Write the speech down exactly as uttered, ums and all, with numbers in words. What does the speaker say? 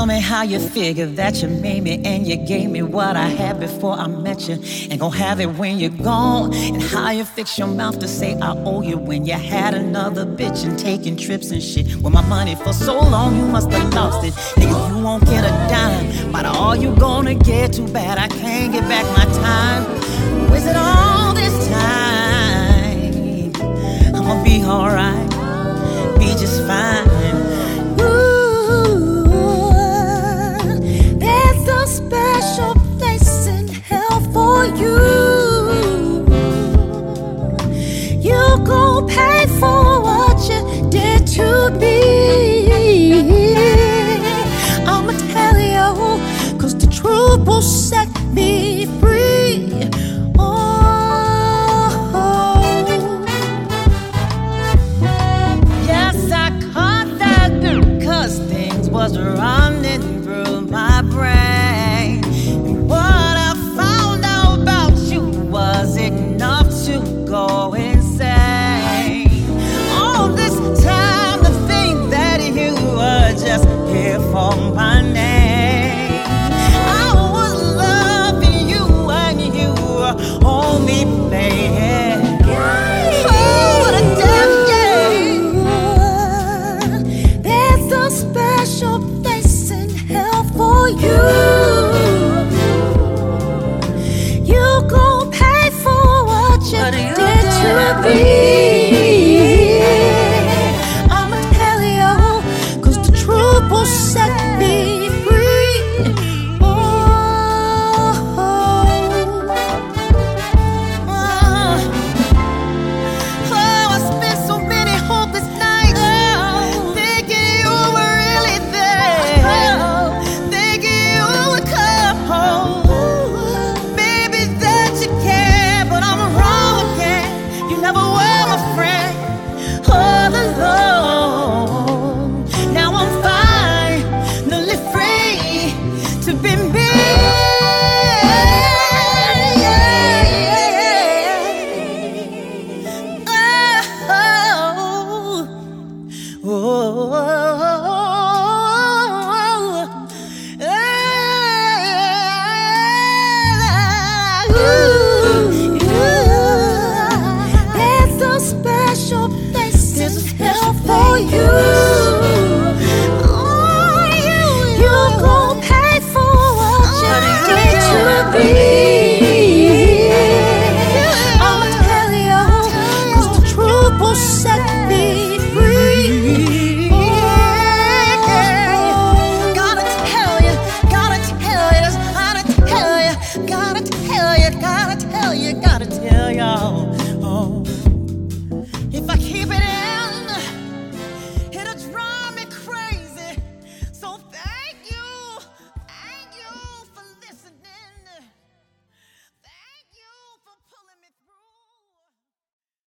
Tell me how you figure that you made me and you gave me what I had before I met you. Ain't gon' have it when you're gone. And how you fix your mouth to say I owe you when you had another bitch and taking trips and shit. With my money for so long, you must have lost it. Nigga, you won't get a dime. But all you gonna get, too bad I can't get back my time. Wasted all this time. I'ma be alright, be just fine. Special place in hell for you. You gon' pay for what you did to me. I'ma tell you, cause the truth will set me free. Oh, yes, I caught that cause things was running through my brain. Go insane. All this time to think that you were just here for my name. I was loving you and you were only playing. Oh, what a damn game. There's a special place in hell for you. You gon' pay for what you did to me. I'ma tell you, cause the truth will set me free. Oh, oh, oh, I spent so many hopeless nights oh, thinking you were really there, oh, thinking you would come home. Maybe that you care, but I'm wrong again. You never were my friend, all alone. Now I'm finally free to be me. Oh, oh, special place in hell for you. Oh, you, you gon' pay for what you did to me. I'ma tell you, cause the truth will set